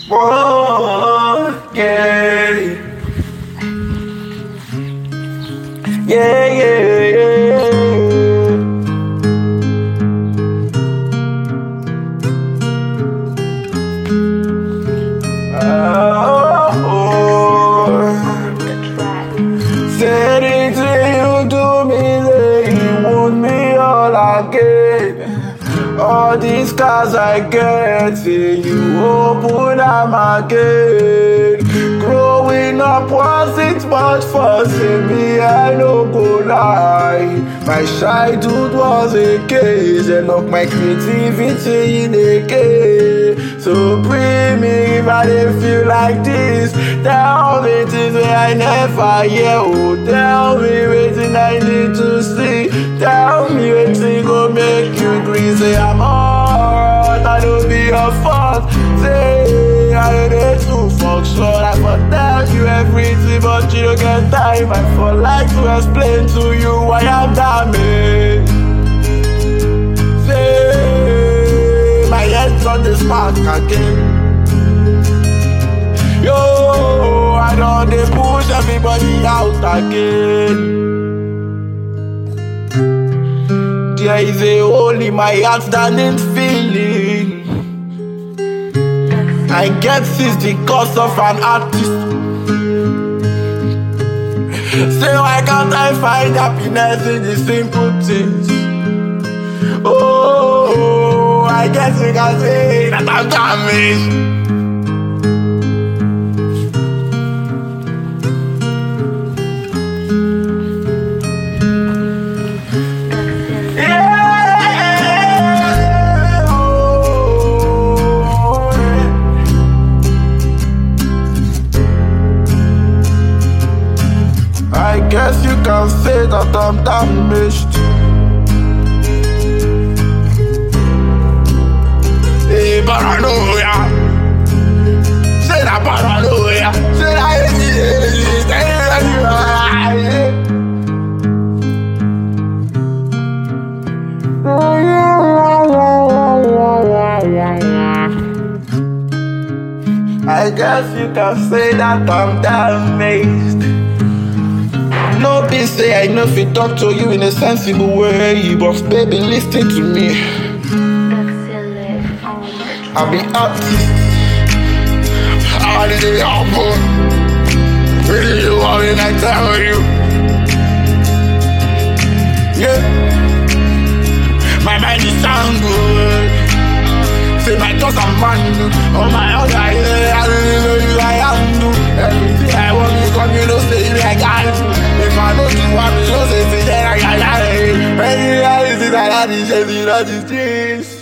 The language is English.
Oh, yeah. Yeah, yeah, yeah. Said it you to me that you want me all again. All these cars I get, say you open them again. Growing up wasn't much for me, I no go lie. My childhood was a cage, and of my creativity in a cage. So bring me if I didn't feel like this. Tell me things that I never hear. Oh, tell me what I need to see. Tell me what go make you agree. Say I'm hard, I don't be your fault. Say I need to function. I for tell you everything, but you don't get time. I for like to explain to you why I'm damaged. Say my head's on the spark again. Yo, I don't they push everybody out again. There is a hole in my outstanding feeling. I guess it's the cause of an artist. Say why can't I find happiness in the simple things? Oh, I guess we can say that I'm damaged. I guess you can say that I'm damaged. Hey, paranoia. Say that paranoia. Say that I guess you can say that I'm damaged. No be say I know fit talk to you in a sensible way, but baby listen to me. I be artist. How did it happen? Really you want me I tell you? Yeah. My mind is sound good. Say my thoughts are mine. On my other yeah, I really know you I handle. Everything I want you come, you know say me I got you. If I don't do what me, you say then I got it. When you realize that I did this.